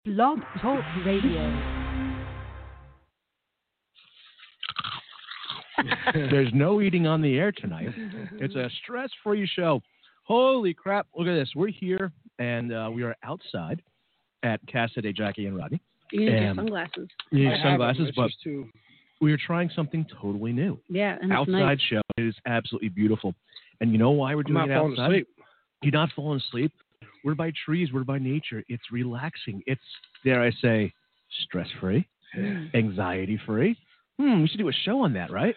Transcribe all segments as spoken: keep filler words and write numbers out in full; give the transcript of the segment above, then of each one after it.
Blog Talk Radio. There's no eating on the air tonight. It's a stress-free show. Holy crap. Look at this. We're here, and uh, we are outside at Casa de Jackie and Rodney. You need your And sunglasses. You need I have sunglasses, them, but it's just too... we are trying something totally new. Yeah, and it's Outside nice. show. It is absolutely beautiful. And you know why we're I'm doing not it falling outside? asleep. You're not falling asleep. We're by trees. We're by nature. It's relaxing. It's, dare I say, stress-free, anxiety-free. Hmm, we should do a show on that, right?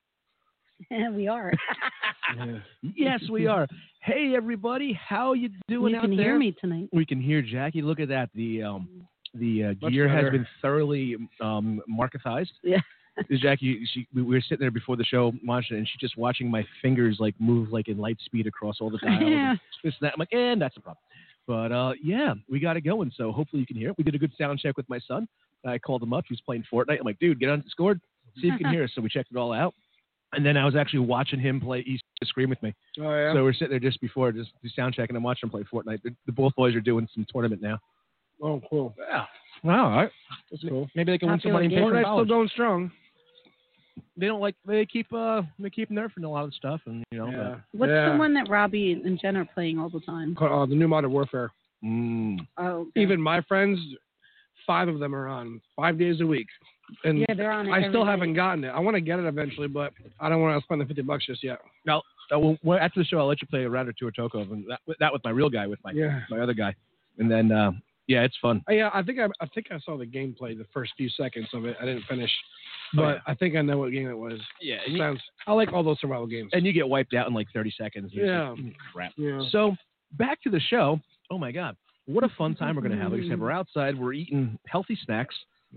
Yeah, we are. Yeah. Yes, we are. Hey, everybody. How you doing You out can there? hear me tonight. We can hear Jackie. Look at that. The um, the uh, Much gear has better. been thoroughly um, marketized. Yeah. This Jackie, she, we were sitting there before the show watching it, and she's just watching my fingers like move like in light speed across all the dials. Yeah. And this and that. I'm like, and that's a problem. But uh, yeah, we got it going. So hopefully you can hear it. We did a good sound check with my son. I called him up. He was playing Fortnite. I'm like, dude, get on Discord, see if you can hear us. So we checked it all out. And then I was actually watching him play East Scream with me. Oh, yeah? So we're sitting there just before, just do sound check, and I'm watching him play Fortnite. The, the both boys are doing some tournament now. Oh, cool. Yeah. Wow. All right. That's cool. Maybe they can win some Popular money and pay game. for Fortnite's still college. going strong. They don't like, they keep, uh, they keep nerfing a lot of stuff, and you know. Yeah. What's yeah. the one that Robbie and Jen are playing all the time? Uh, the new Modern Warfare. But, mm, Oh, okay. Even my friends, five of them are on five days a week. And yeah, they're on it I every still day. haven't gotten it. I want to get it eventually, but I don't want to spend the fifty bucks just yet. now, uh, well, well, after the show, I'll let you play a round or two of Tokov, and that, that with my real guy, with my Yeah. my other guy, and then uh, yeah, it's fun. Uh, Yeah, I think I, I think I saw the gameplay, the first few seconds of it. I didn't finish, but Oh, yeah. I think I know what game it was. Yeah, and you, Sounds. I like all those survival games. and you get wiped out in like thirty seconds. It's Yeah. like, mm, crap. yeah. So back to the show. Oh my God, what a fun time we're gonna have! Like I said, we're outside, we're eating healthy snacks.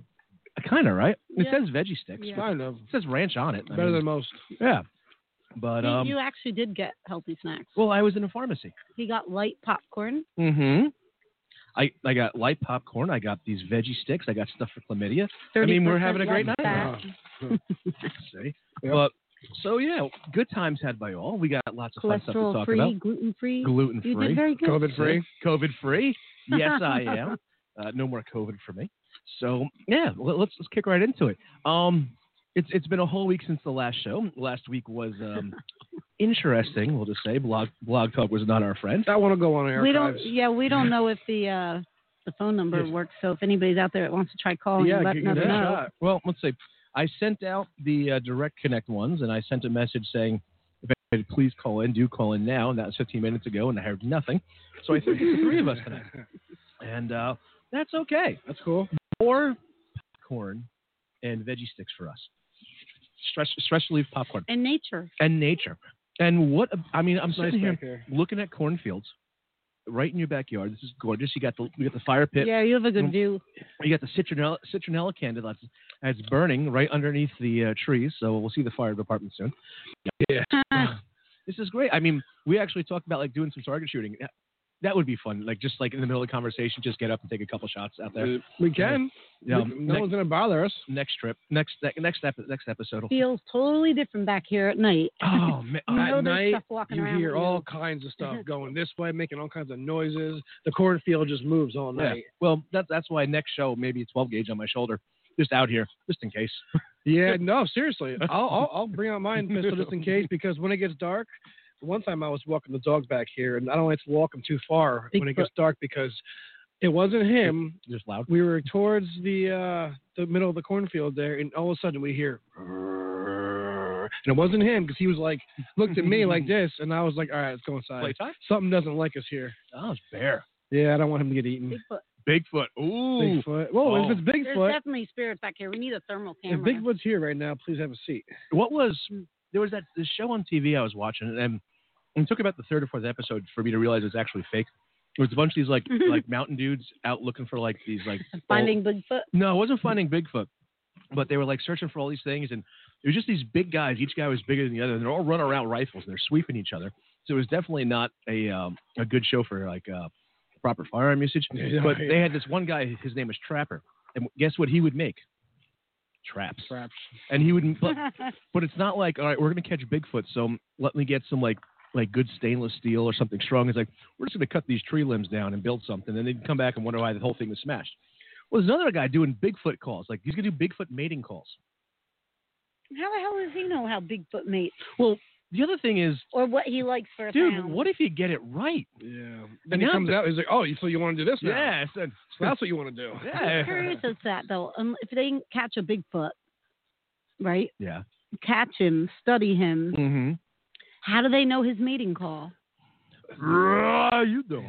Kind of, right? It Yeah. says veggie sticks. Yeah. Kind of It says ranch on it. I better mean, than most. yeah. But You- um, you actually did get healthy snacks. well, I was in a pharmacy. He got light popcorn. Mm-hmm. I I got light popcorn. I got these veggie sticks. I got stuff for chlamydia. I mean, we're having a great less night. fat. See, Yep. but so yeah, good times had by all. We got lots of fun stuff to Cholesterol talk free, about. gluten free. Gluten You free, did very good. COVID free. COVID free. Yes, I am. Uh, no more COVID for me. So yeah, let- let's let's kick right into it. Um, it's it's been a whole week since the last show. Last week was um, interesting. We'll just say blog blog talk was not our friend. That one will go on the We archives. don't. Yeah, we don't know if the uh, the phone number Yes. works. So if anybody's out there that wants to try calling, Yeah, let give us it a know. shot. Well, let's see. I sent out the uh, direct connect ones, and I sent a message saying, if anybody please call in, do call in now. And that was fifteen minutes ago, and I heard nothing. So I think it's the three of us tonight. And uh, that's okay. That's cool. More popcorn and veggie sticks for us. Stress, stress relief popcorn And nature. and nature. And what, I mean, I'm It's nice sitting here back here. looking at cornfields right in your backyard. This is gorgeous. You got the, you got the fire pit. Yeah, you have a good Mm. view. You got the citronella, citronella candle that's, that's burning right underneath the uh, trees. So we'll see the fire department soon. Yeah. This is great. I mean, we actually talked about like doing some target shooting. That- That would be fun. Like just like in the middle of the conversation, just get up and take a couple shots out there. We can. Yeah, We- um, no next, one's gonna bother us. next trip, next ne- next epi- next episode. will- Feels totally different back here at night. Oh man, You know At there's night, stuff walking you around hear with you. all kinds of stuff going this way, making all kinds of noises. The cornfield just moves all yeah. night. Well, that's that's why next show maybe a twelve gauge on my shoulder, just out here, just in case. Yeah, no, seriously. I'll, I'll I'll bring out mine pistol just in case, because when it gets dark, one time I was walking the dog back here, and I don't like to walk him too far when it Bigfoot. gets dark because it wasn't him. Just loud. We were towards the uh, the middle of the cornfield there, and all of a sudden we hear, and it wasn't him because he was like looked at me like this, and I was like, all right, let's go inside. Playtime? Something doesn't like us here. Oh, it's bear. Yeah, I don't want him to get eaten. Bigfoot. Bigfoot. Ooh. Bigfoot. Well, Oh. if it's There's Bigfoot, definitely spirits back here. We need a thermal if camera. Bigfoot's here right now, please have a seat. What was there was that this show on T V I was watching, and it took about the third or fourth episode for me to realize it was actually fake. It was a bunch of these like like mountain dudes out looking for like these like Finding Bigfoot. No, it wasn't finding Bigfoot, but they were like searching for all these things, and it was just these big guys. Each guy was bigger than the other, and they're all running around with rifles, and they're sweeping each other. So it was definitely not a um, a good show for like uh, proper firearm usage. Yeah, but yeah. they had this one guy. His name was Trapper, and guess what he would make? Traps. Traps. And he would, but, but it's not like, all right, we're gonna catch Bigfoot, so let me get some like like good stainless steel or something strong. It's like we're just gonna cut these tree limbs down and build something, and then they'd come back and wonder why the whole thing was smashed. Well, there's another guy doing Bigfoot calls. Like he's gonna do Bigfoot mating calls. How the hell does he know how Bigfoot mates Well, the other thing is, or what he likes for a dude, sound? what if you get it right? Yeah. Then he now comes the- out. He's like, "Oh, so you want to do this now? Yeah, I said, So that's what you want to do." I'm yeah, curious as that though. Um, if they can catch a Bigfoot, right? yeah. Catch him, study him. Mm-hmm. How do they know his mating call? How you doing?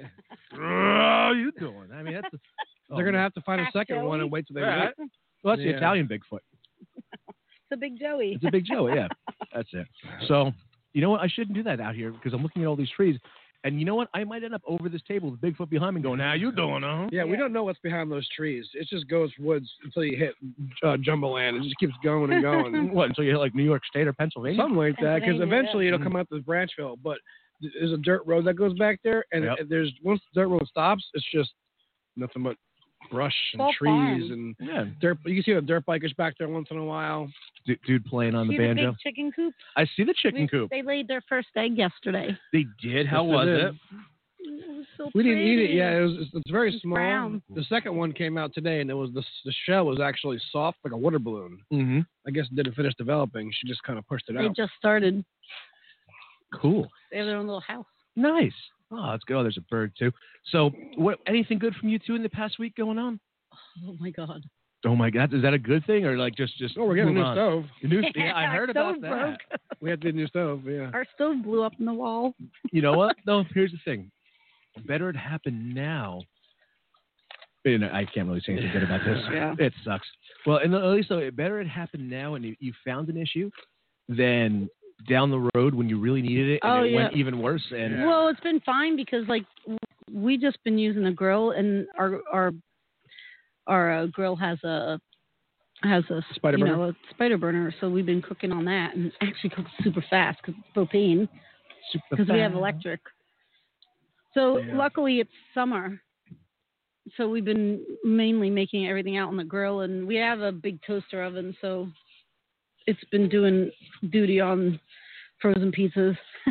How you doing? I mean, that's. The, They're gonna have to find a Ask second one Joey. and wait till they Yeah. meet. Well, that's the Yeah. Italian Bigfoot. It's a big Joey. It's a big Joe. Yeah, that's it. So, you know what? I shouldn't do that out here because I'm looking at all these trees, and you know what? I might end up over this table with Bigfoot behind me, going, "How you doing, huh?" Yeah, we Yeah. don't know what's behind those trees. It just goes woods until you hit uh, Jumboland. It just keeps going and going. What? Until you hit like New York State or Pennsylvania? Something like that, because Pennsylvania, eventually yeah. it'll come out to Branchville. But th- there's a dirt road that goes back there, and Yep. it- there's once the dirt road stops, it's just nothing but brush and all trees farm. and Yeah, dirt. You can see the dirt bikers back there once in a while. dude, dude playing on the See banjo. the big chicken coop? I see the chicken We- coop. They laid their first egg yesterday. They did. How Yes, they was did. it? It was so We didn't eat it pretty. yet. It was it's, it's very It's small. brown. The second one came out today, and it was the the shell was actually soft like a water balloon. Mm-hmm. I guess it didn't finish developing. She just kind of pushed it They out. just started. Cool. They have their own little house. Nice. Oh, that's good. Oh, there's a bird too. So, what? Anything good from you two in the past week going on? Oh my God. Oh my God, is that a good thing or like just just? Oh, we're getting a move new on? stove. A new- yeah, I Our heard about stove that. broke. We have to get a new stove. Yeah. Our stove blew up in the wall. You know what? No, here's the thing. Better it happen now. You know, I can't really say anything good about this. Yeah. It sucks. Well, and at least though, it better it happen now and you, you found an issue than down the road when you really needed it and Oh, it yeah. went even worse. And Well, it's been fine because like we just been using a grill and our our our uh, grill has a has a Spider you burner? know a spider burner, so we've been cooking on that and it actually cooks super fast because it's propane because we have electric. So Yeah. luckily it's summer, so we've been mainly making everything out on the grill, and we have a big toaster oven, so it's been doing duty on frozen pizzas.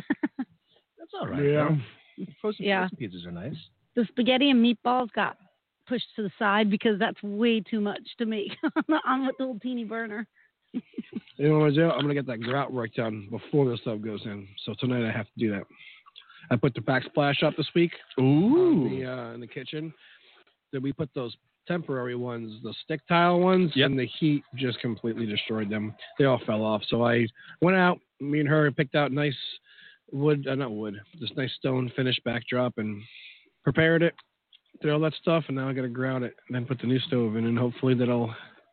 That's all right. Yeah. though. Frozen, Yeah. frozen pizzas are nice. The spaghetti and meatballs got pushed to the side because that's way too much to make on with the little teeny burner. You know what I'm gonna do? I'm gonna get that grout work done before the stove goes in. So tonight I have to do that. I put the backsplash up this week on the, uh, in the kitchen. Then we put those temporary ones, the stick tile ones, Yep. and the heat just completely destroyed them. They all fell off. So I went out, me and her picked out nice wood, uh, not wood, this nice stone finish backdrop and prepared it, did all that stuff, and now I got to grout it and then put the new stove in, and hopefully that'll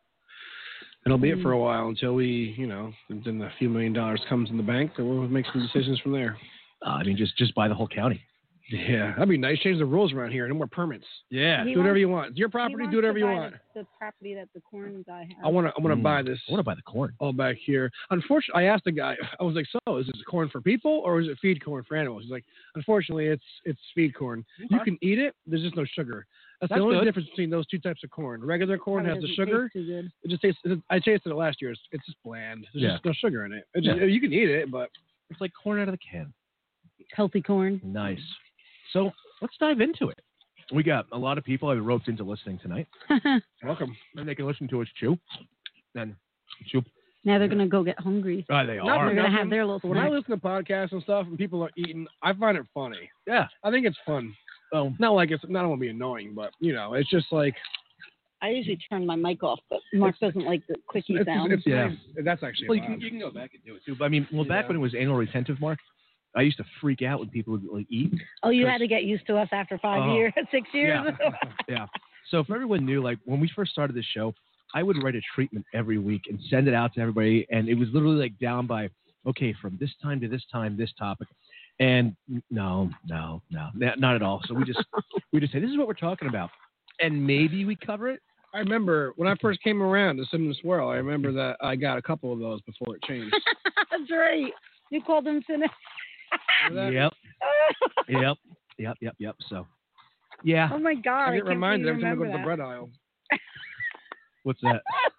that'll be it for a while until we, you know, then a few million dollars comes in the bank, and we'll make some decisions from there. Uh, I mean, just just buy the whole county. Yeah, that'd be nice. Change the rules around here. No more permits. Yeah. He Do whatever wants- you want. It's your He property. wants Do whatever to you buy want. The, the property that the corn guy has. I want to. I want to Mm. buy this I want to buy the corn. all back here. Unfortunately, I asked the guy. I was like, "So, is this corn for people or is it feed corn for animals?" He's like, "Unfortunately, it's it's feed corn. You Okay. can eat it. There's just no sugar. That's, That's the only good. difference between those two types of corn. Regular corn Probably has the doesn't sugar. taste too good. It just tastes. I tasted it last year. It's, it's just bland. There's Yeah. just no sugar in it. It just- Yeah. You can eat it, but It's like corn out of the can. Healthy corn. Nice. So let's dive into it. We got a lot of people I've roped into listening tonight, welcome. and they can listen to us chew. And chew. Now they're gonna go get hungry. Ah, they Not are. They're gonna nothing. have their little When I snack. listen to podcasts and stuff and people are eating, I find it funny. Yeah. I think it's fun. So Not like it's. I don't want to be annoying, but you know, it's just like I usually turn my mic off, but Mark doesn't like the quickie it's, sound. it's Yeah. nice. That's actually. well, you loud. can, you can go back and do it too. But I mean, well, back Yeah. when it was anal retentive, Mark, I used to freak out when people would like eat. Oh, you had to get used to us after five Oh. years, six years. Yeah. Yeah. So if everyone knew, like when we first started this show, I would write a treatment every week and send it out to everybody, and it was literally like down by, okay, from this time to this time, this topic. And no, no, no, n- not at all. So we just we just say this is what we're talking about, and maybe we cover it. I remember when I first came around to Cinnamon Swirl. I remember that I got a couple of those before it changed. That's right. You called them cynic. Remember that? Yep, yep, yep, yep, yep. So, yeah. Oh my God! I get can't reminded believe every you time I go to the remember bread aisle. What's that?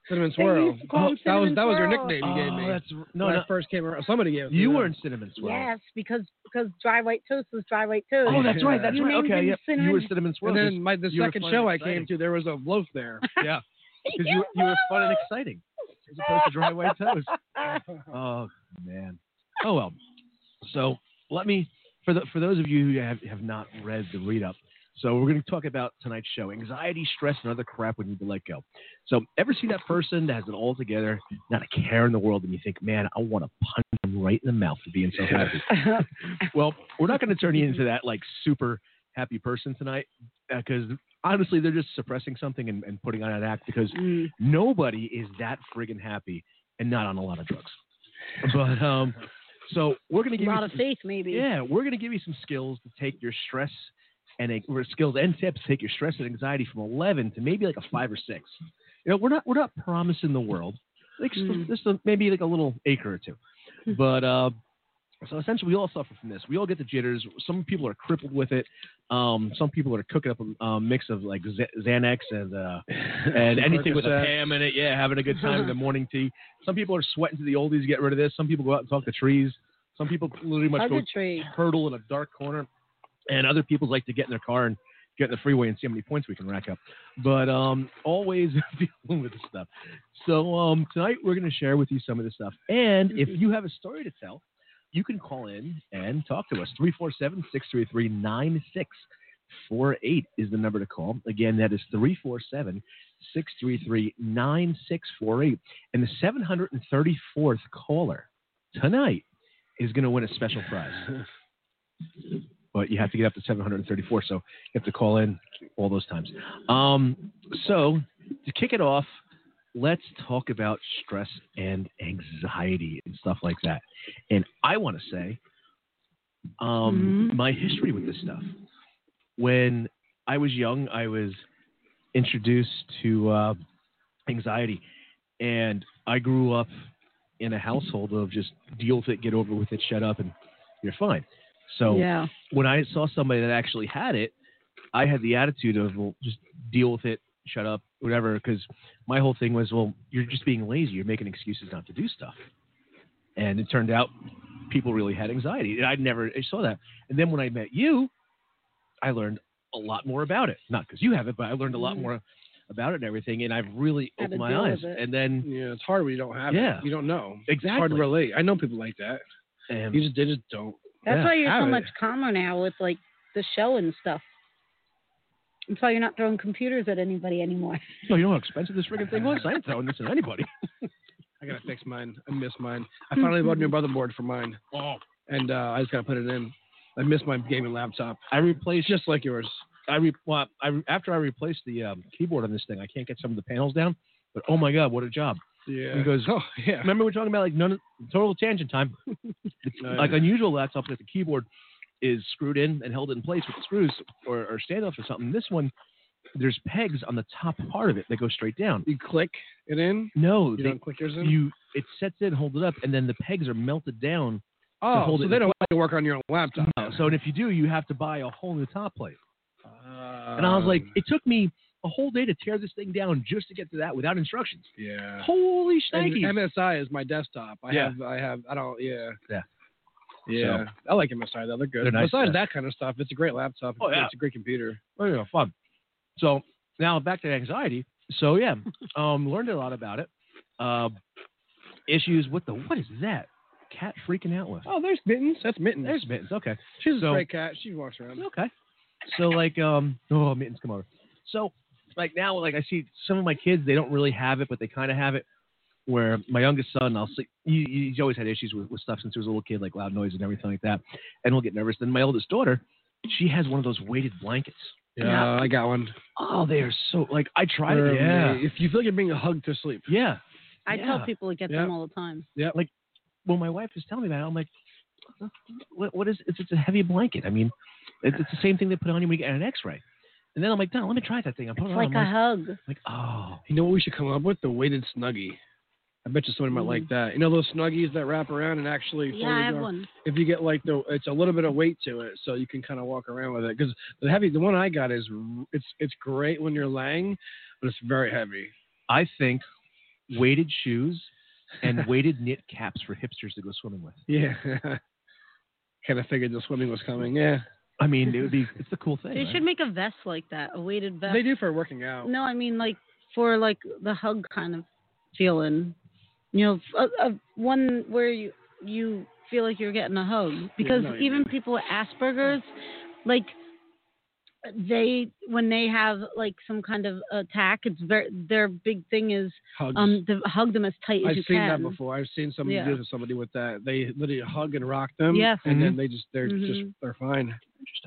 Cinnamon They swirl. used to call Oh, him that was Cinnamon that was your Swirl. nickname you gave Oh, me. that's no, when no. I first came around. Somebody gave it to You me. were in Cinnamon Swirl. Yes, because because dry white toast was dry white toast. Oh, that's right. That's You right. named Okay, him yep. You Cinnamon- were Cinnamon Swirl. And then my the you were second fun show and I exciting. came to, there was a loaf there. Yeah, because you you were fun and exciting as opposed to dry white toast. Oh man. Oh well. So let me for the for those of you who have, have not read the read up. So we're going to talk about tonight's show: anxiety, stress, and other crap we need to let go. So ever see that person that has it all together, not a care in the world, and you think, man, I want to punch them right in the mouth for being so happy. Well, we're not going to turn you into that like super happy person tonight because honestly, they're just suppressing something and, and putting on an act because Mm. nobody is that friggin' happy and not on a lot of drugs. But um, so we're going to A give lot you of some, faith, maybe. yeah, we're going to give you some skills to take your stress and or skills and tips to take your stress and anxiety from eleven to maybe like a five or six. You know, we're not we're not promising the world. Like Mm. just a, maybe like a little acre or two. But uh, so essentially, we all suffer from this. We all get the jitters. Some people are crippled with it. Um, some people are cooking up a um, mix of like Z- Xanax and uh, and anything with a Percocet. Pam in it. Yeah, having a good time in the morning tea. Some people are sweating to the oldies to get rid of this. Some people go out and talk to trees. Some people literally much Hug go a tree. hurdle in a dark corner. And other people like to get in their car and get in the freeway and see how many points we can rack up. But um, always dealing with this stuff. So um, tonight we're going to share with you some of this stuff. And if you have a story to tell, you can call in and talk to us. three four seven, six three three, nine six four eight is the number to call. Again, that is three four seven, six three three, nine six four eight. And the seven hundred thirty-fourth caller tonight is going to win a special prize. But you have to get up to seven hundred thirty-four, so you have to call in all those times. Um, so to kick it off, let's talk about stress and anxiety and stuff like that. And I want to say um, Mhm. my history with this stuff. When I was young, I was introduced to uh, anxiety, and I grew up in a household of just deal with it, get over with it, shut up, and you're fine. So Yeah. when I saw somebody that actually had it, I had the attitude of, well, just deal with it, shut up, whatever, because my whole thing was, well, you're just being lazy. You're making excuses not to do stuff. And it turned out people really had anxiety. And I never I saw that. And then when I met you, I learned a lot more about it. Not because you have it, but I learned a lot Mhm. more about it and everything. And I've really How to opened my deal eyes. with it. And then, Yeah, it's hard when you don't have Yeah. it. You don't know. exactly. It's hard to relate. I know people like that. And You just they just don't. That's Yeah, why you're so have it. much calmer now with like the show and stuff. That's why you're not throwing computers at anybody anymore. no, you know how expensive this freaking thing was? I ain't throwing this at anybody. I gotta fix mine. I miss mine. I finally bought a new motherboard for mine, Oh. and uh, I just gotta put it in. I miss my gaming laptop, I replaced just like yours. I re- well, I after I replaced the um, keyboard on this thing, I can't get some of the panels down. But oh my god, what a job! Yeah. He goes, oh yeah. Remember we were talking about like none of, total tangent time. It's Oh, yeah. like unusual laptops that the keyboard is screwed in and held in place with screws or, or standoffs or something. This one, there's pegs on the top part of it that go straight down. You click it in. No, You they, don't click yours in. you it sets in, hold it up, and then the pegs are melted down. oh, hold so it they in don't want to work on your own laptop. No, so and if you do, you have to buy a whole new top plate. Uh, And I was like, it took me a whole day to tear this thing down just to get to that without instructions. yeah. Holy And shnikes. M S I is my desktop. I Yeah. have, I have, I don't, yeah. Yeah. Yeah. I like M S I though. They're good. They're nice, Besides yeah. that kind of stuff, it's a great laptop. Oh, yeah. It's a great computer. Oh, yeah, fun. So now back to anxiety. So yeah, um, learned a lot about it. Uh, issues with the what is that? Cat freaking out with? Oh, there's Mittens. That's Mittens. There's Mittens. Okay. She's a so- stray cat. She walks around. Okay. So like um oh Mittens come over. So like now like I see some of my kids they don't really have it but they kind of have it. Where my youngest son I'll see he, he's always had issues with, with stuff since he was a little kid like loud noise and everything like that and we'll get nervous. Then my oldest daughter she has one of those weighted blankets. Yeah, Yeah. I got one. Oh they are so like I tried For it. Yeah. me, If you feel like you're being hugged to sleep. Yeah. I Yeah. tell people to get Yeah. them all the time. Yeah. Like when my wife was telling me that I'm like what, what is it's, it's a heavy blanket. I mean it's, it's the same thing they put on you when you get an X-ray. And then I'm like, Don, let me try that thing. I put It's it like on. a I'm hug. like, oh, You know what we should come up with? The weighted snuggie. I bet you somebody might like that. You know those snuggies that wrap around and actually Yeah, fold I have over? one. If you get like the, it's a little bit of weight to it, so you can kind of walk around with it. Because the heavy, the one I got is, it's it's great when you're laying, but it's very heavy. I think weighted shoes and weighted knit caps for hipsters to go swimming with. Yeah. Kind of figured the swimming was coming. Yeah. I mean, it would be. It's a cool thing. They right? should make a vest like that, a weighted vest. They do for working out. No, I mean like for like the hug kind of feeling. You know, a, a, one where you you feel like you're getting a hug. Because Yeah, no, even mean. people with Asperger's, like they when they have like some kind of attack, it's very their big thing is Hugs. um to hug them as tight as I've you seen can. that before. I've seen somebody Yeah. do to somebody with that. They literally hug and rock them. Yes. And Mhm. then they just they're Mhm. just they're fine. Interesting.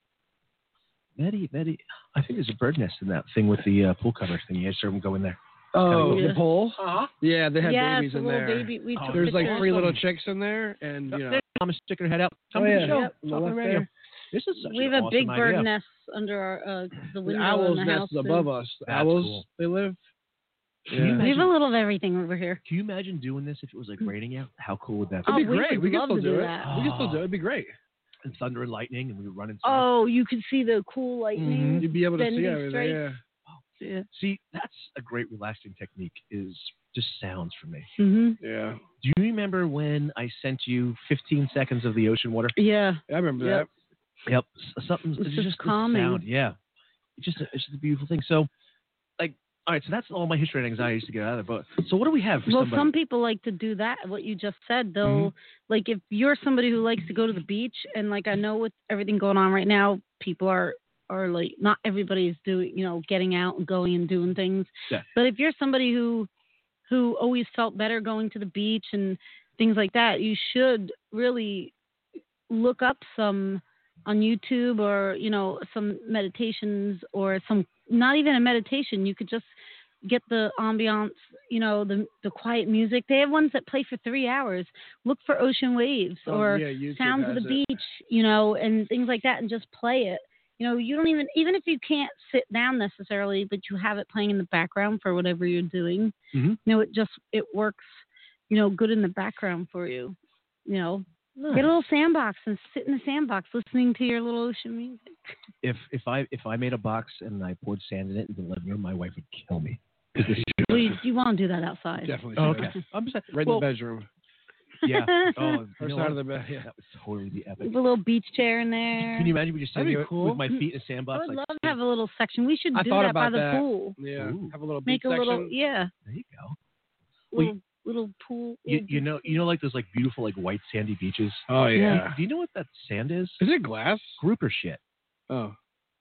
Betty, Betty, I think there's a bird nest in that thing with the uh, pool cover thing. You guys saw them go in there. Oh, Yeah. the pole? Uh-huh. Yeah, they had yeah, babies it's a in little there. baby. We Oh, took There's like pictures. three little chicks in there, and you know. Mama sticking her head out. Come Oh, to yeah. the show. Yep, on the Talk on left the radio. there. This is such We have an a awesome big bird idea. nest under our uh, the The window owl's in the nest house. is above us. The That's owls, cool. they live. Can you Yeah. We have imagine- a little of everything over here. Can you imagine doing this if it was like raining out? How cool would that be? Oh, It'd be we great. would We can love still to do do it. that. We can still do it. It'd be great. And thunder and lightning, and we would run inside. Oh, you could see the cool lightning. You'd be able to see bending everything. straight. Yeah. Yeah. See, that's a great relaxing technique. Is just sounds for me. hmm Yeah. Do you remember when I sent you fifteen seconds of the ocean water? Yeah. I remember Yep. Yep, S- something. It's It's, just just the calming. sound. Yeah, it's just a, it's just a beautiful thing. So, like, all right. So that's all my history and anxieties to get out of the boat. So what do we have for Well, somebody? some people like to do that. What you just said, though, like if you're somebody who likes to go to the beach, and like I know with everything going on right now, people are are like not everybody's doing, you know, getting out and going and doing things. Yeah. But if you're somebody who who always felt better going to the beach and things like that, you should really look up some on YouTube or, you know, some meditations or some, not even a meditation. You could just get the ambiance, you know, the the quiet music. They have ones that play for three hours. Look for ocean waves Oh, or yeah, YouTube sounds of has the it. beach, you know, and things like that, and just play it. You know, you don't even, even if you can't sit down necessarily, but you have it playing in the background for whatever you're doing, Mhm. you know, it just, it works, you know, good in the background for you. You know, Nice. get a little sandbox and sit in the sandbox listening to your little ocean music. If if I if I made a box and I poured sand in it in the living room, my wife would kill me. 'Cause this- Well, you, you want to do that outside. Definitely. Oh, should. okay. I'm just Right well, in the bedroom. yeah. Oh, you Her know side what? of the bed. Yeah. That would totally be epic. With a little beach chair in there. Can you imagine me just That'd sitting be there cool. with my feet in a I sandbox? would like, love to have a little section. We should I do thought that by about the that. pool. Yeah. Ooh. Have a little Make beach a little, section. yeah, there you go. little, Well, little pool. You, little you beach know, you know, like those like beautiful like white sandy beaches. Oh yeah. Do you know what that sand is? Is it glass? Grouper shit. Oh.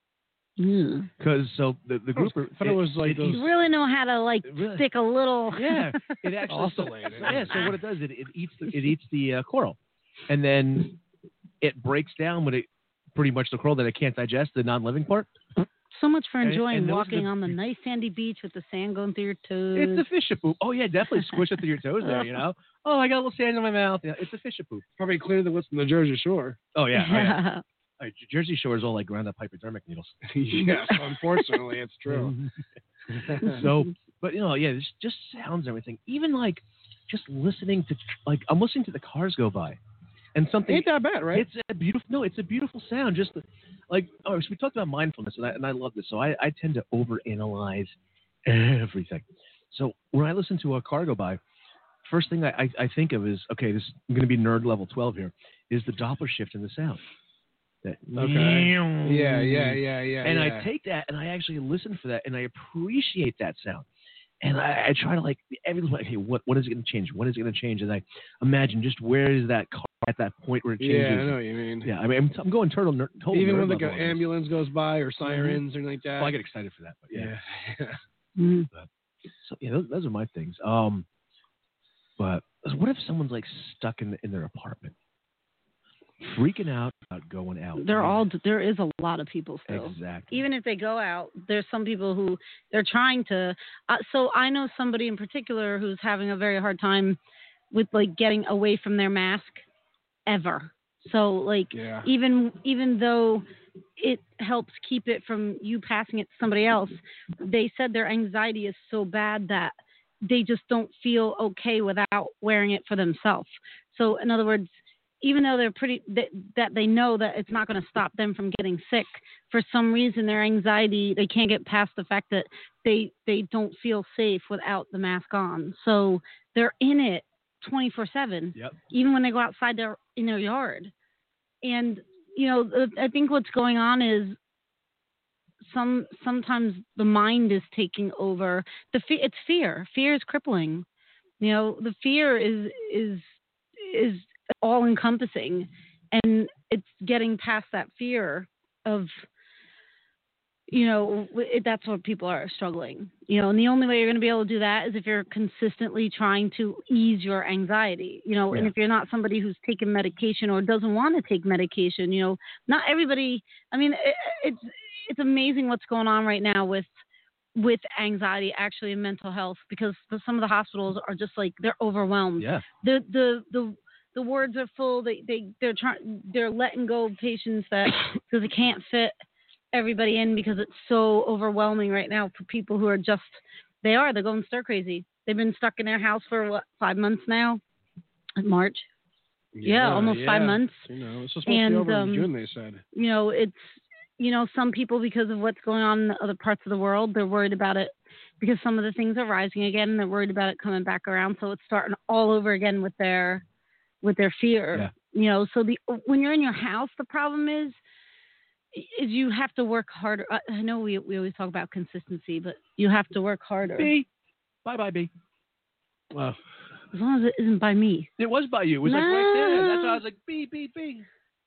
Yeah. Because so the the grouper. I thought it was like those- You really know how to like It really- stick a little. Yeah, it actually. so- Oscillate it. yeah. So what it does, it, it eats the it eats the uh, coral, and then it breaks down when it pretty much the coral that it can't digest, the non-living part. So much for And- enjoying and those are walking the- on the nice sandy beach with the sand going through your toes. It's a fish poop. Oh yeah, definitely squish it through your toes there. You know. Oh, I got a little sand in my mouth. Yeah, it's a fish poop. Probably cleaner than what's in the Jersey Shore. Oh yeah. Oh, yeah. All right, Jersey Shore is all like ground up hypodermic needles. Yes, unfortunately, it's true. So, but you know, yeah, it's just sounds and everything. Even like just listening to like I'm listening to the cars go by, and something. Ain't that bad, right? It's a beautiful. No, it's a beautiful sound. Just the, like oh, so we talked about mindfulness, and I and I love this. So I, I tend to overanalyze everything. So when I listen to a car go by, first thing I, I, I think of is okay. This I'm going to be nerd level twelve here. Is the Doppler shift in the sound? That Okay. Yeah, yeah, yeah, yeah. and yeah. I take that and I actually listen for that and I appreciate that sound. And I, I try to like everything's like, hey, what what is it going to change? When is it going to change? And I imagine just where is that car at that point where it changes? Yeah, I know what you mean. Yeah, I mean, I'm, I'm going turtle nerd. Total Even nerd when like level an on this. ambulance goes by or sirens or like that. Well, I get excited for that. But yeah. yeah. Mhm. So yeah, those, those are my things. Um, but what if someone's like stuck in in their apartment, freaking out about going out? They're all. There is a lot of people still. exactly. Even if they go out, there's some people who they're trying to. Uh, so I know somebody in particular who's having a very hard time with like getting away from their mask ever. So like Yeah. even even though it helps keep it from you passing it to somebody else, they said their anxiety is so bad that they just don't feel okay without wearing it for themselves. So in other words, even though they're pretty, that, that they know that it's not going to stop them from getting sick, for some reason their anxiety, they can't get past the fact that they they don't feel safe without the mask on. So they're in it twenty-four seven, Yep. even when they go outside their in their yard. And, you know, I think what's going on is some sometimes the mind is taking over. The fe- It's fear. Fear is crippling. You know, the fear is is is all encompassing, and it's getting past that fear of, you know, it, that's what people are struggling. You know, and the only way you're going to be able to do that is if you're consistently trying to ease your anxiety. You know, Yeah. and if you're not somebody who's taking medication or doesn't want to take medication, you know, not everybody. I mean, it, it's it's amazing what's going on right now with. with anxiety actually in mental health, because the, some of the hospitals are just like, they're overwhelmed. Yeah. The, the, the, the wards are full. They, they, they're trying, they're letting go of patients that, because they can't fit everybody in because it's so overwhelming right now for people who are just, they are, they're going stir crazy. They've been stuck in their house for what, five months now? March. Yeah, almost five months. You know, it's supposed to And, be over um, in June, they said. You know, it's, you know, some people, because of what's going on in other parts of the world, they're worried about it because some of the things are rising again, and they're worried about it coming back around. So it's starting all over again with their, with their fear. Yeah. You know, so the when you're in your house, the problem is, is you have to work harder. I I know we we always talk about consistency, but you have to work harder. B. Bye bye, B. Well, As long as it isn't by me. It was by you. It was like right there. That's why I was like, B, B, B.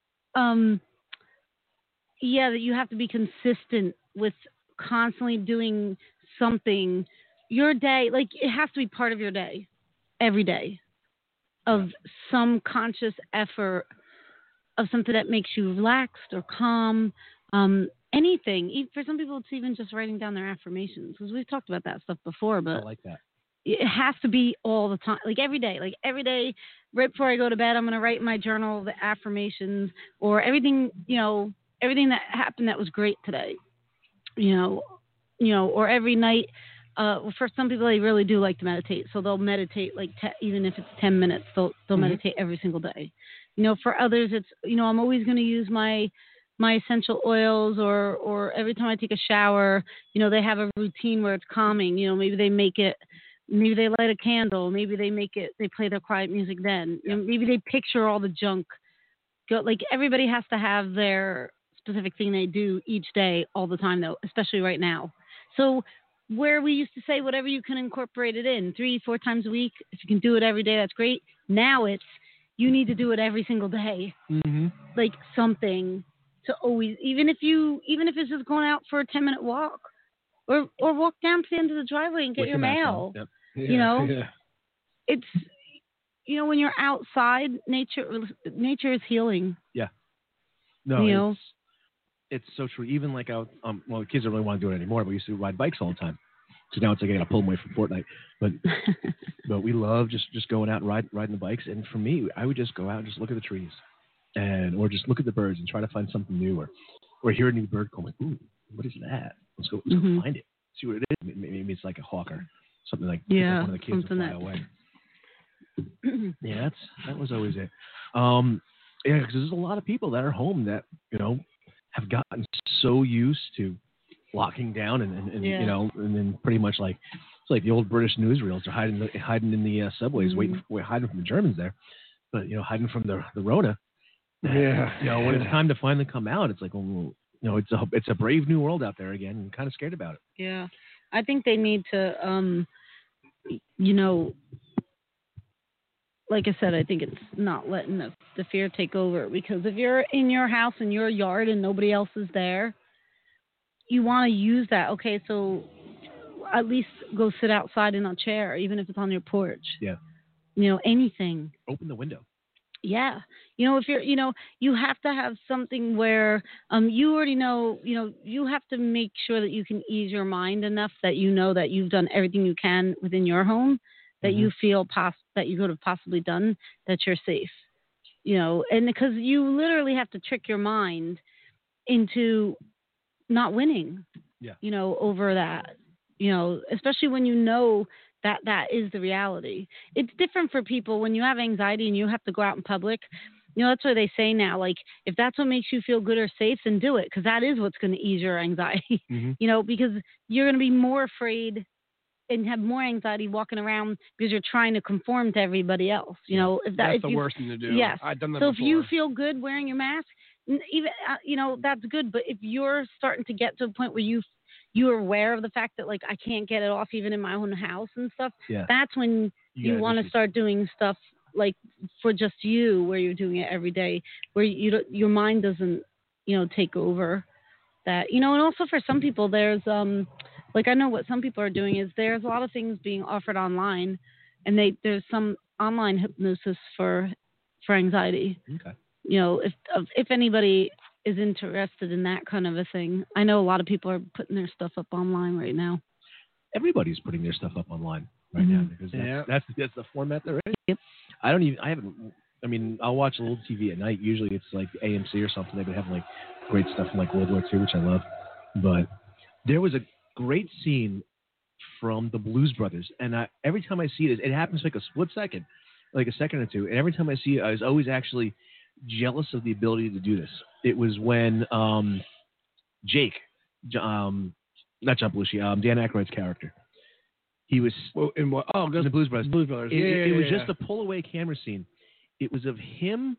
Um. Yeah, that you have to be consistent with constantly doing something. Your day, like, it has to be part of your day, every day, of Yeah. some conscious effort of something that makes you relaxed or calm. Um, anything. E- For some people, it's even just writing down their affirmations, because we've talked about that stuff before. I But like that. it has to be all the time, like every day. Like every day, right before I go to bed, I'm going to write in my journal the affirmations, or everything, you know, everything that happened that was great today, you know, you know, or every night. Uh, for some people, they really do like to meditate, so they'll meditate like te- even if it's ten minutes, they'll they'll Mhm. meditate every single day. You know, for others, it's, you know, I'm always going to use my my essential oils, or or every time I take a shower, you know, they have a routine where it's calming. You know, maybe they make it. Maybe they light a candle. Maybe they make it. They play their quiet music. Then, you know, maybe they picture all the junk. Go, like everybody has to have their specific thing they do each day, all the time, though, especially right now. So where we used to say whatever you can incorporate it in three, four times a week, if you can do it every day, that's great. Now it's, you need to do it every single day, Mm-hmm. like something to always, even if you, even if it's just going out for a ten minute walk, or or walk down to the end of the driveway and get With your the mask on. mail. Yep. You know? Yeah. It's, you know, when you're outside, nature nature is healing. Yeah. No, You it's, know? it's so true. Even like out, um, well, the kids don't really want to do it anymore, but we used to ride bikes all the time. So now it's like I got to pull them away from Fortnite. But but we love just, just going out and ride, riding the bikes. And for me, I would just go out and just look at the trees, and or just look at the birds and try to find something new, or or hear a new bird call. Like, ooh, what is that? Let's go, let's Mhm. go find it. See what it is. Maybe maybe it's like a hawk or something like, Yeah, like one of the kids will something fly that- away. Yeah, that's that was always it. Um, yeah, because there's a lot of people that are home that, you know, have gotten so used to locking down and, and, and Yeah. you know, and then pretty much like it's like the old British newsreels are hiding the, hiding in the uh, subways, Mhm. waiting for, hiding from the Germans there, but you know, hiding from the the Rona. Yeah. You know, when it's time to finally come out, it's like, well, you know, it's a it's a brave new world out there again, and kind of scared about it. Yeah, I think they need to, um, you know, like I said, I think it's not letting the, the fear take over, because if you're in your house, in your yard, and nobody else is there, you want to use that. Okay, so at least go sit outside in a chair, even if it's on your porch. Yeah. You know, anything. Open the window. Yeah. You know, if you're, you know, you have to have something where um, you already know, you know, you have to make sure that you can ease your mind enough that you know that you've done everything you can within your home, that Mhm. you feel pos- that you could have possibly done, that you're safe. You know, and because you literally have to trick your mind into not winning. Yeah. You know, over that. You know, especially when you know that that is the reality. It's different for people when you have anxiety and you have to go out in public. You know, that's what they say now. Like, if that's what makes you feel good or safe, then do it, because that is what's going to ease your anxiety. Mm-hmm. You know, because you're going to be more afraid and have more anxiety walking around because you're trying to conform to everybody else. You know, if that, That's if the you, worst thing to do. Yes. I've done that so before. if you feel good wearing your mask, even uh, you know, that's good. But if you're starting to get to a point where you you're aware of the fact that, like, I can't get it off even in my own house and stuff, yeah. that's when you, you want to start doing stuff like for just you, where you're doing it every day, where you don't, your mind doesn't, you know, take over that, you know. And also for some people, there's um like, I know what some people are doing is there's a lot of things being offered online, and they there's some online hypnosis for for anxiety. Okay. You know, if if anybody is interested in that kind of a thing, I know a lot of people are putting their stuff up online right now. Everybody's putting their stuff up online right mm-hmm. now because that's, yeah. that's that's the format they're in. Yep. I don't even. I haven't. I mean, I'll watch a little T V at night. Usually, it's like A M C or something. They've been having like great stuff from like World War Two, which I love. But there was a great scene from the Blues Brothers, and I, every time I see it, it happens like a split second, like a second or two. And every time I see it, I was always actually jealous of the ability to do this. It was when um, Jake, um, not John Belushi, um, Dan Aykroyd's character, he was well, in what? Oh, in the Blues Brothers. Blues Brothers. It, yeah, it, yeah, it was yeah, just a pull away camera scene. It was of him,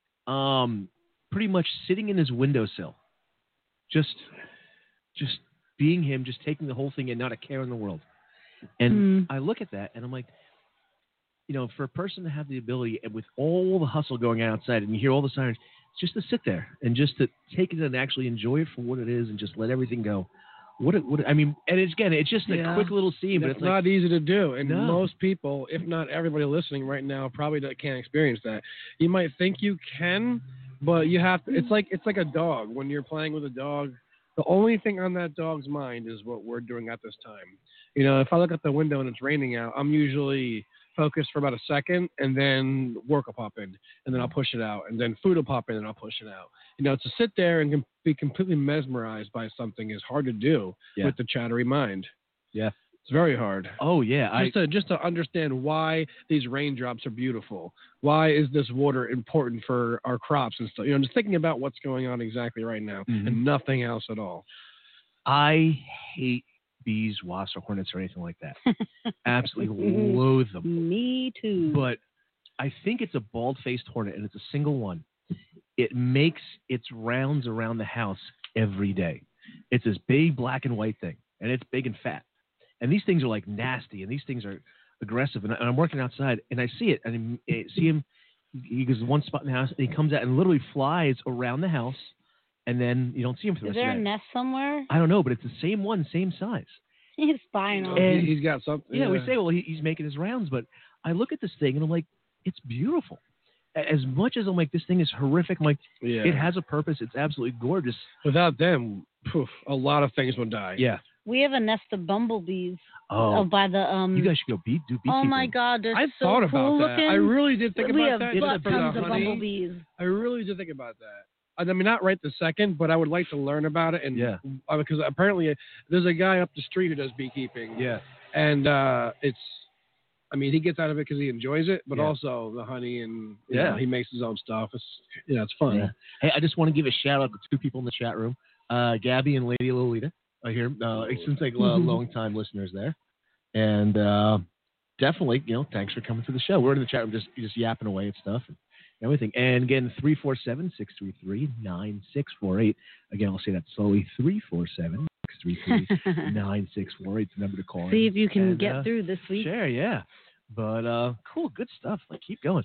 um, pretty much sitting in his windowsill, just, just being him, just taking the whole thing in, not a care in the world. And mm. I look at that and I'm like, you know, for a person to have the ability, and with all the hustle going on outside, and you hear all the sirens, just to sit there and just to take it and actually enjoy it for what it is, and just let everything go. What? It, what? I mean, and it's, again, it's just a yeah. quick little scene, but it's it's not like, easy to do. And no. most people, if not everybody listening right now, probably can't experience that. You might think you can, but you have to. It's like it's like a dog. When you're playing with a dog, the only thing on that dog's mind is what we're doing at this time. You know, if I look out the window and it's raining out, I'm usually focused for about a second, and then work will pop in, and then I'll push it out, and then food will pop in, and I'll push it out. You know, to sit there and be completely mesmerized by something is hard to do yeah. with the chattery mind. Yeah. It's very hard. Oh, yeah. Just, I, to, just to understand why these raindrops are beautiful. Why is this water important for our crops and stuff? You know, just thinking about what's going on exactly right now, mm-hmm. and nothing else at all. I hate bees, wasps, or hornets, or anything like that. Absolutely loathe them. Me too. But I think it's a bald-faced hornet, and it's a single one. It makes its rounds around the house every day. It's this big black and white thing, and it's big and fat. And these things are like nasty, and these things are aggressive. And, I, and I'm working outside, and I see it, and I, I see him. He goes to one spot in the house, and he comes out and literally flies around the house, and then you don't see him for the Is rest of the there day. a nest somewhere? I don't know, but it's the same one, same size. He's spying on And- He- he's got something. Yeah, we say, well, he, he's making his rounds, but I look at this thing, and I'm like, it's beautiful. As much as I'm like, this thing is horrific, I'm like, yeah. it has a purpose. It's absolutely gorgeous. Without them, poof, a lot of things would die. Yeah. We have a nest of bumblebees. Oh, Oh, by the um. you guys should go bee, do beekeeping. Oh my God, they're I so thought about cool that. looking. I really did think we about have that. butt for the tons of honey. bumblebees. I really did think about that. I mean, not right this second, but I would like to learn about it. And Yeah. uh, because apparently there's a guy up the street who does beekeeping. Yeah. And uh, it's, I mean, he gets out of it because he enjoys it, but Yeah. also the honey and you Yeah. know, he makes his own stuff. It's, you know, it's fun. Yeah. Hey, I just want to give a shout out to two people in the chat room, uh, Gabby and Lady Lolita. I hear uh, it seems like uh, long time listeners there, and uh, definitely, you know, thanks for coming to the show. We're in the chat room just just yapping away at stuff and everything. And again, three four seven, six three three, nine six four eight. Again, I'll say that slowly: three four seven, six three three, nine six four eight. The number to call. See if you can and, get uh, through this week. Sure, yeah. But uh, cool, good stuff. Like, keep going.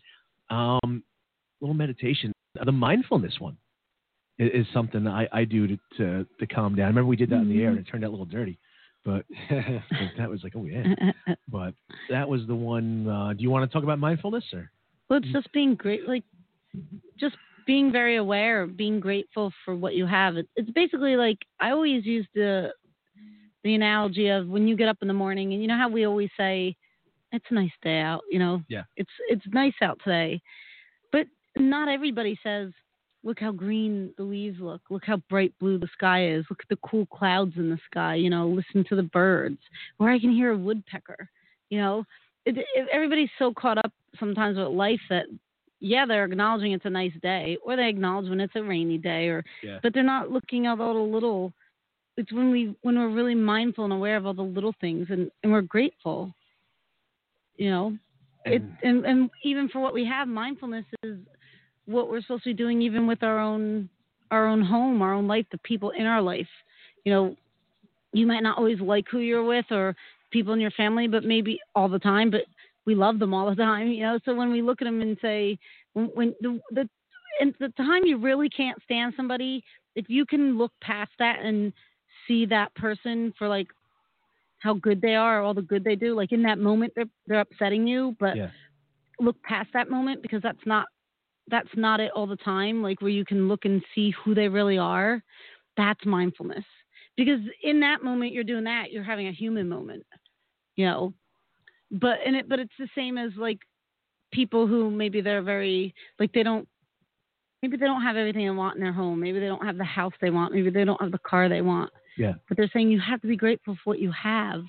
Um, little meditation. The mindfulness one is, is something I, I do to, to to calm down. I remember we did that in the air, and it turned out a little dirty. But that was like, oh yeah. But that was the one. Uh, do you want to talk about mindfulness, or? Well, it's just being great, like just being very aware, being grateful for what you have. It, it's basically like I always use the the analogy of when you get up in the morning, and you know how we always say, "It's a nice day out," you know. Yeah. It's it's nice out today, but not everybody says, "Look how green the leaves look. Look how bright blue the sky is. Look at the cool clouds in the sky. You know, listen to the birds. Or I can hear a woodpecker." You know, it, it, everybody's so caught up sometimes with life that yeah, they're acknowledging it's a nice day, or they acknowledge when it's a rainy day, or Yeah. but they're not looking at all the little. It's when we when we're really mindful and aware of all the little things, and, and we're grateful. You know, it And- and and even for what we have, mindfulness is what we're supposed to be doing, even with our own our own home, our own life, the people in our life. You know, you might not always like who you're with or people in your family, but maybe all the time, but we love them all the time, you know? So when we look at them and say, when, when the, the, and the time you really can't stand somebody, if you can look past that and see that person for like how good they are, or all the good they do, like in that moment, they're, they're upsetting you, but Yeah. look past that moment, because that's not, that's not it all the time. Like where you can look and see who they really are. That's mindfulness. Because in that moment you're doing that, you're having a human moment, you know. But and it, but it's the same as like people who maybe they're very like they don't, maybe they don't have everything they want in their home. Maybe they don't have the house they want. Maybe they don't have the car they want. Yeah. But they're saying you have to be grateful for what you have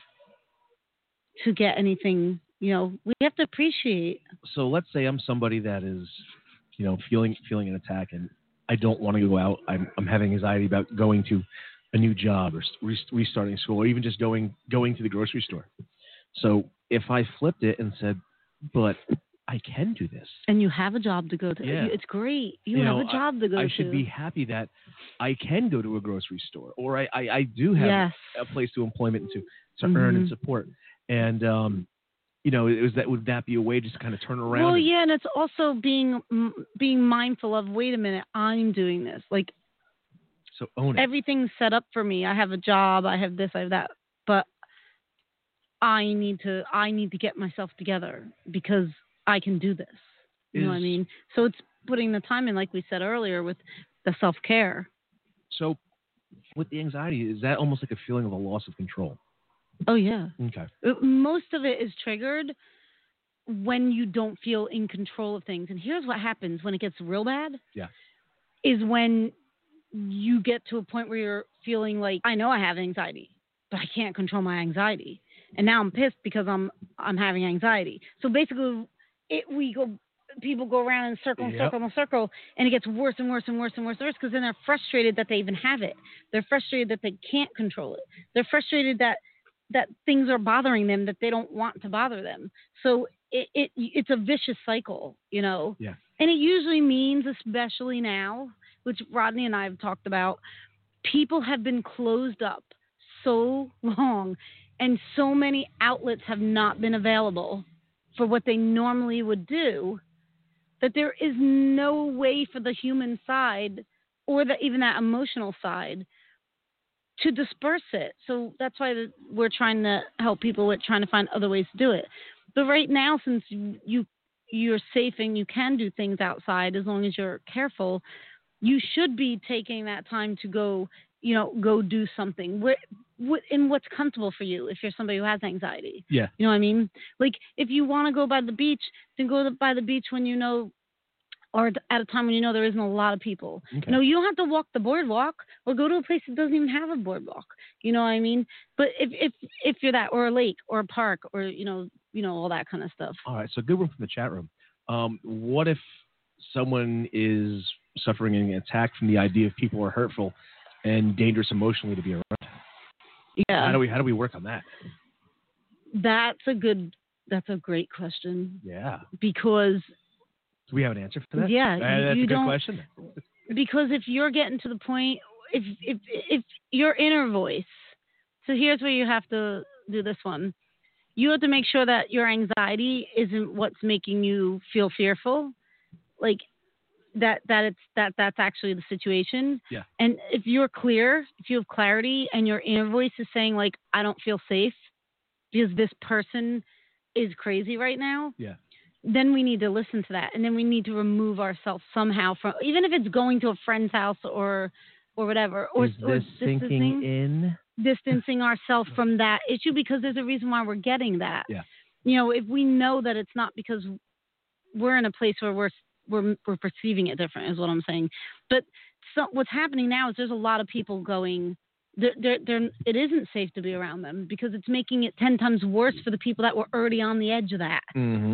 to get anything. You know, we have to appreciate. So let's say I'm somebody that is, you know, feeling feeling an attack, and I don't want to go out. I'm I'm having anxiety about going to a new job or re- restarting school, or even just going going to the grocery store. So if I flipped it and said, "But I can do this," And you have a job to go to. Yeah. It's great. You, You have know, a job to go I to. should be happy that I can go to a grocery store, or I, I, I do have Yes. a place to employment and to, to earn and Mhm. support. And, um, you know, is that, would that be a way just to kind of turn around? Well, and- yeah, and it's also being m- being mindful of, wait a minute, I'm doing this. Like So own it. everything's set up for me. I have a job. I have this. I have that. But I need to. I need to get myself together because I can do this. You know what I Is- mean? So it's putting the time in, like we said earlier, with the self care. So with the anxiety, is that almost like a feeling of a loss of control? Oh yeah. Okay. It- most of it is triggered when you don't feel in control of things. And here's what happens when it gets real bad. Yeah. Is when you get to a point where you're feeling like, I know I have anxiety, but I can't control my anxiety. And now I'm pissed because I'm I'm having anxiety. So basically, it we go people go around in circle and Yep. circle and circle, and it gets worse and worse and worse and worse and worse because then they're frustrated that they even have it. They're frustrated that they can't control it. They're frustrated that that things are bothering them that they don't want to bother them. So it, it it's a vicious cycle, you know. Yeah. And it usually means, especially now, which Rodney and I have talked about, people have been closed up so long, and so many outlets have not been available for what they normally would do, that there is no way for the human side or the, even that emotional side to disperse it. So that's why the, we're trying to help people with trying to find other ways to do it. But right now, since you, you you're safe and you can do things outside as long as you're careful, you should be taking that time to go, you know, go do something where, what, in what's comfortable for you. If you're somebody who has anxiety, Yeah. you know what I mean? Like if you want to go by the beach, then go to, by the beach when you know, or at a time when you know there isn't a lot of people. Okay. You know, you don't have to walk the boardwalk or go to a place that doesn't even have a boardwalk. You know what I mean? But if if if you're that, or a lake or a park, or you know, you know all that kind of stuff. All right. So good one from the chat room. Um, what if someone is suffering an attack from the idea of people are hurtful and dangerous emotionally to be around? Yeah. How do we how do we work on that? That's a good. That's a great question, Yeah. because Do we have an answer for that? Yeah, Uh, you- that's you a good don't- question. because if you're getting to the point, if if if your inner voice, so here's where you have to do this one. You have to make sure that your anxiety isn't what's making you feel fearful, like that that it's that that's actually the situation. Yeah. And if you're clear, if you have clarity, and your inner voice is saying like, I don't feel safe because this person is crazy right now. Yeah. Then we need to listen to that, and then we need to remove ourselves somehow from, even if it's going to a friend's house or or whatever, or, Is or this sinking distancing, in? distancing ourselves from that issue, because there's a reason why we're getting that. Yeah. You know, if we know that it's not because we're in a place where we're we're we're perceiving it different, is what I'm saying. But so what's happening now is there's a lot of people going, they're, they're, they're, it isn't safe to be around them, because it's making it ten times worse for the people that were already on the edge of that. Mm-hmm.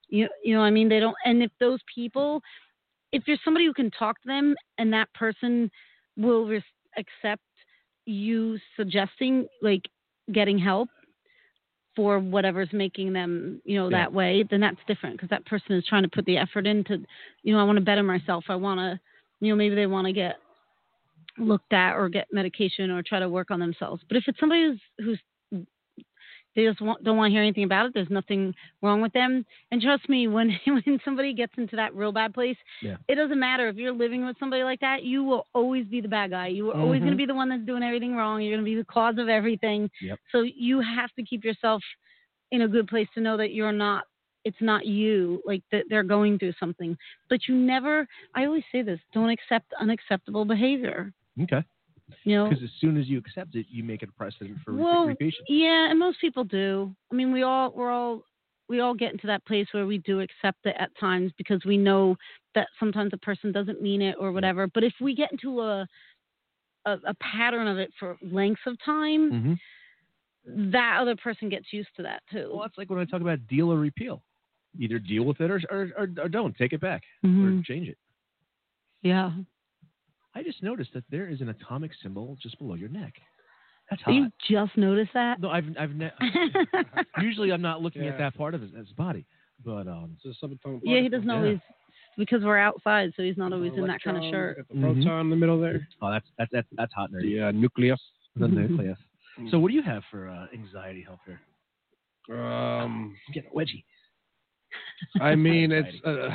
You, you know what I mean? They don't, and if those people, if there's somebody who can talk to them and that person will res- accept you suggesting, like, getting help for whatever's making them, you know, Yeah. that way, then that's different because that person is trying to put the effort into, you know, I want to better myself. I want to, you know, maybe they want to get looked at or get medication or try to work on themselves. But if it's somebody who's, who's they just want, don't want to hear anything about it, there's nothing wrong with them. And trust me, when when somebody gets into that real bad place, Yeah. it doesn't matter if you're living with somebody like that. You will always be the bad guy. You are always Mhm. going to be the one that's doing everything wrong. You're going to be the cause of everything. Yep. So you have to keep yourself in a good place to know that you're not. It's not you. Like that they're going through something. But you never. I always say this: don't accept unacceptable behavior. Okay. You know. Because as soon as you accept it, you make it a precedent for Well, repeat. yeah, and most people do. I mean, we all we're all we all get into that place where we do accept it at times because we know that sometimes a person doesn't mean it or whatever. But if we get into a a, a pattern of it for lengths of time, Mm-hmm. that other person gets used to that too. Well, that's like when I talk about deal or repeal. Either deal with it or or, or, or don't. Take it back Mhm. or change it. Yeah. I just noticed that there is an atomic symbol just below your neck. That's hot. You just noticed that? No, I've I've ne- usually I'm not looking Yeah. at that part of his, his body, but um, It's a subatomic Yeah, he particle. doesn't Yeah. always because we're outside, so he's not always in that kind of Electron, shirt. got the proton Mhm. in the middle there. oh, that's that's that's, that's hot nerdy. The uh, nucleus. The nucleus. So, what do you have for uh, anxiety help here? Um, I'm getting a wedgie. I mean, it's uh,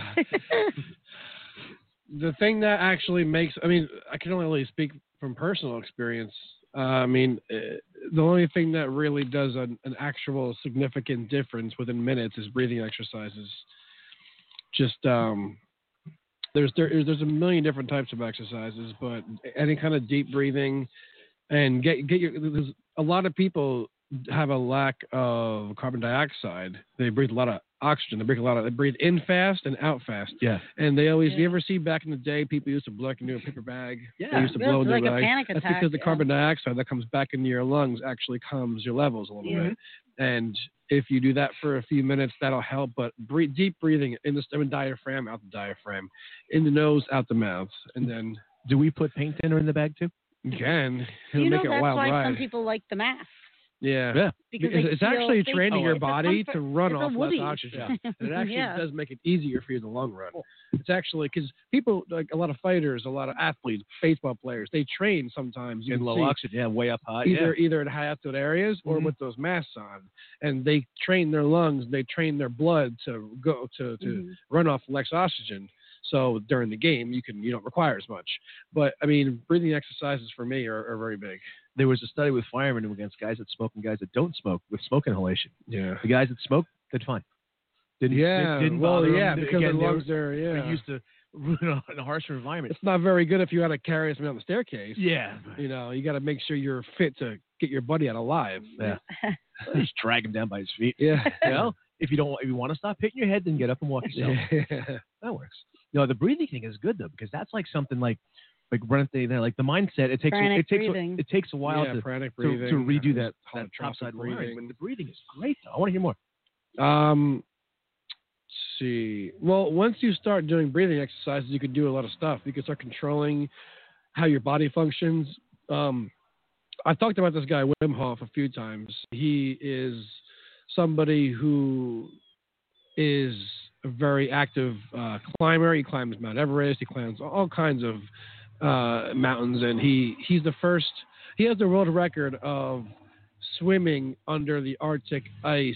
the thing that actually makes. I mean, I can only really speak from personal experience. Uh, I mean, uh, the only thing that really does an, an actual significant difference within minutes is breathing exercises. Just um, there's there, there's a million different types of exercises, but any kind of deep breathing and get get your. There's a lot of people have a lack of carbon dioxide. They breathe a lot of oxygen. They breathe a lot of. They breathe in fast and out fast. Yeah. And they always. Yeah. You ever see back in the day, people used to blow into a paper bag. Yeah. They used to Yeah, blow it's into like a a bag. panic That's attack, because the yeah. carbon dioxide that comes back into your lungs actually calms your levels a little Yeah. bit. And if you do that for a few minutes, that'll help. But breathe, deep breathing in the stomach, diaphragm, out the diaphragm, in the nose, out the mouth, and then Do we put paint thinner in the bag too? you can. It'll you know make it a that's wild why ride. some people like the mask Yeah. Yeah. because It's, they it's feel- actually they- training oh, your it's a body comfort- to run it's a off less woody. oxygen. And it actually Yeah. does make it easier for you in the long run. It's actually because people, like a lot of fighters, a lot of athletes, baseball players, they train sometimes you In can low see, oxygen, yeah, way up high. either either in high altitude areas or Mhm. with those masks on, and they train their lungs, they train their blood to go to to Mhm. run off less oxygen. So during the game, you can you don't require as much. But I mean, breathing exercises for me are, are very big. There was a study with firemen against guys that smoke and guys that don't smoke with smoke inhalation. Yeah. The guys that smoke did fine. Didn't, Yeah. didn't well, bother yeah, them. because Again, their they lungs were, are yeah. they're used to in a harsher environment. It's not very good if you had to carry something down the staircase. Yeah. You know, you got to make sure you're fit to get your buddy out alive. Yeah. Just drag him down by his feet. Yeah. Well, if you don't, if you want to stop hitting your head, then get up and walk yourself. Yeah. That works. No, the breathing thing is good though because that's like something like like run it there, like the mindset. It takes Pranic it takes breathing. it takes a while yeah, to, pranic to breathing, to redo that, holotropic that topside line. breathing. But the breathing is great though. I want to hear more. Um, let's see. Well, once you start doing breathing exercises, you can do a lot of stuff. You can start controlling how your body functions. Um, I've talked about this guy Wim Hof a few times. He is somebody who is a very active uh, climber. He climbs Mount Everest. He climbs all kinds of uh, mountains, and he he's the first. He has the world record of swimming under the Arctic ice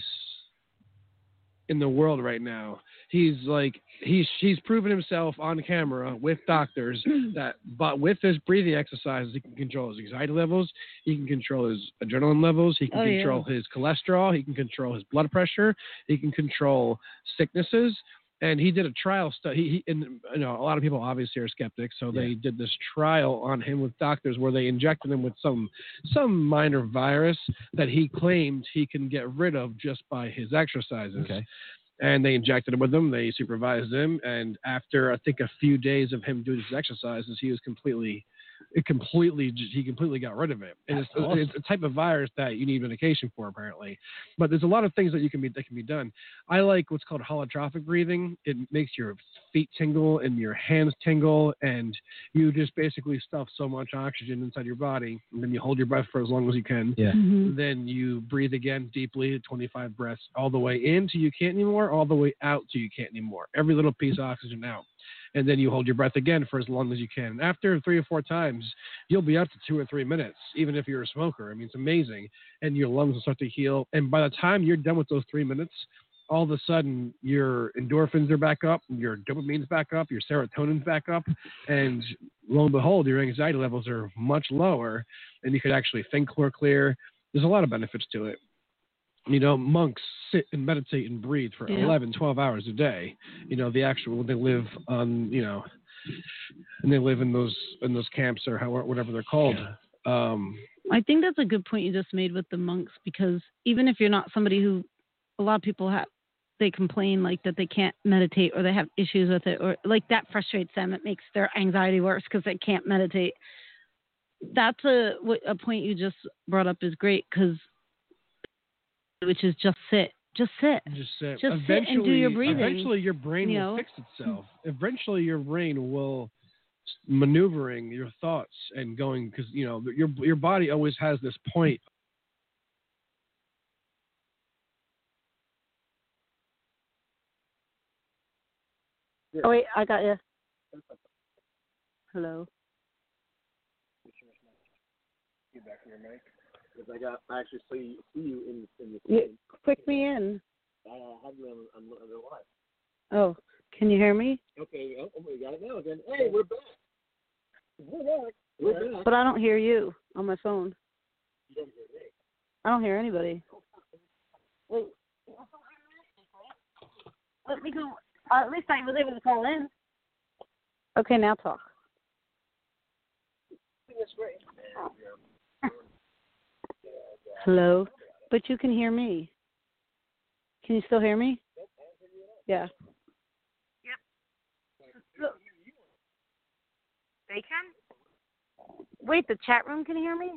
in the world right now. He's like he's he's proven himself on camera with doctors that but with his breathing exercises he can control his anxiety levels, he can control his adrenaline levels, he can Oh, yeah. control his cholesterol, he can control his blood pressure, he can control sicknesses. And he did a trial study. He, he, and you know, a lot of people obviously are skeptics, so they Yeah. did this trial on him with doctors where they injected him with some some minor virus that he claimed he can get rid of just by his exercises. Okay. And they injected him with them. They supervised him, and after I think a few days of him doing his exercises, he was completely it completely, he completely got rid of it. And it's, awesome. it's a type of virus that you need medication for, apparently. But there's a lot of things that you can be that can be done. I like what's called holotropic breathing. It makes your feet tingle and your hands tingle, and you just basically stuff so much oxygen inside your body, and then you hold your breath for as long as you can. Yeah. Mm-hmm. Then you breathe again deeply, twenty-five breaths, all the way in till you can't anymore, all the way out till you can't anymore. Every little piece of oxygen out. And then you hold your breath again for as long as you can. And after three or four times, you'll be up to two or three minutes, even if you're a smoker. I mean, it's amazing. And your lungs will start to heal. And by the time you're done with those three minutes, all of a sudden your endorphins are back up, your dopamine's back up, your serotonin's back up. And lo and behold, your anxiety levels are much lower, and you could actually think more clear. There's a lot of benefits to it. You know, monks sit and meditate and breathe for yeah. eleven, twelve hours a day. You know, the actual, they live on, you know, and they live in those in those camps or however, whatever they're called. Yeah. Um, I think that's a good point you just made with the monks, because even if you're not somebody who, a lot of people have, they complain like that they can't meditate or they have issues with it, or like that frustrates them. It makes their anxiety worse because they can't meditate. That's a, a point you just brought up is great, because which is just sit, just sit, just sit, just eventually, sit and do your breathing. Eventually, your brain you will know? fix itself. Eventually, your brain will maneuvering your thoughts and going, because you know your your body always has this point. Oh wait, I got you. Hello. Back in your mic. Because I got, I actually see, see you in, in the Yeah, click me in. I have you on, on, on the live. Oh, can you hear me? Okay, oh, we got it now again. Hey, we're back. We're back. We're back. But I don't hear you on my phone. You don't hear me. I don't hear anybody. Wait. Let me go. Uh, at least I was able to call in. Okay, now talk. That's great. Oh. Hello, but you can hear me. Can you still hear me? Yeah. Yep. They can? Wait, the chat room can hear me?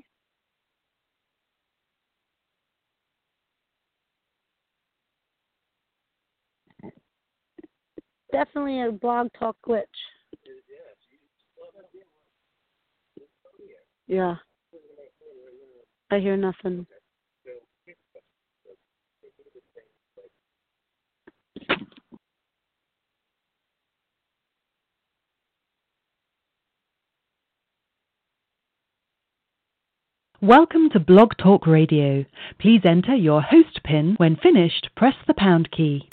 Definitely a blog talk glitch. Yeah. I hear nothing. Welcome to Blog Talk Radio. Please enter your host PIN. When finished, press the pound key.